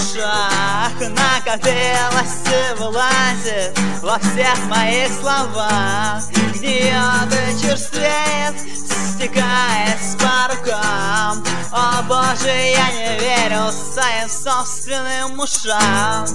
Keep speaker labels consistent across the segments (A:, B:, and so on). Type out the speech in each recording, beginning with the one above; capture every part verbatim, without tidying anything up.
A: ушах накопилось и вылазит во всех моих словах. Гниет и черствеет, стекаясь по рукам. О боже, я не верю своим собственным ушам.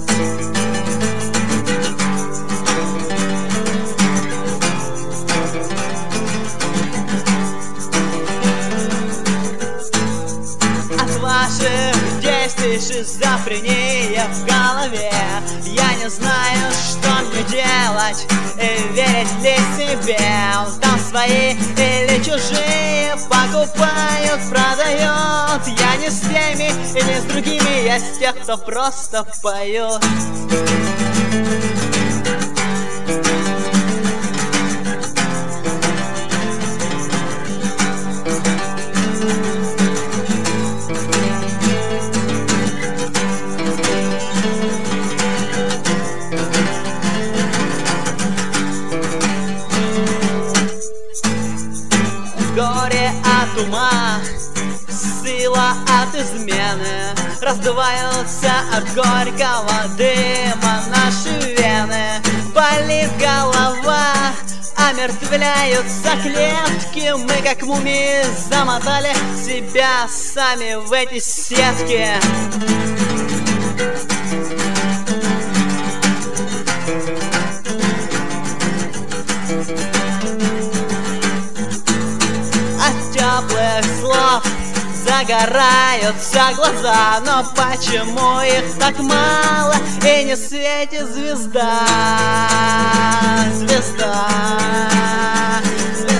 A: Ваших действий шизофрения в голове. Я не знаю, что мне делать и верить ли себе. Там свои или чужие покупают, продают. Я не с теми и не с другими, я с тех, кто просто поет. Горе от ума, сила от измены, раздуваются от горького дыма наши вены. Болит голова, омертвляются клетки. Мы как мумии замотали себя сами в эти сетки. Теплых слов загораются глаза, но почему их так мало и не светит звезда? Звезда, звезда.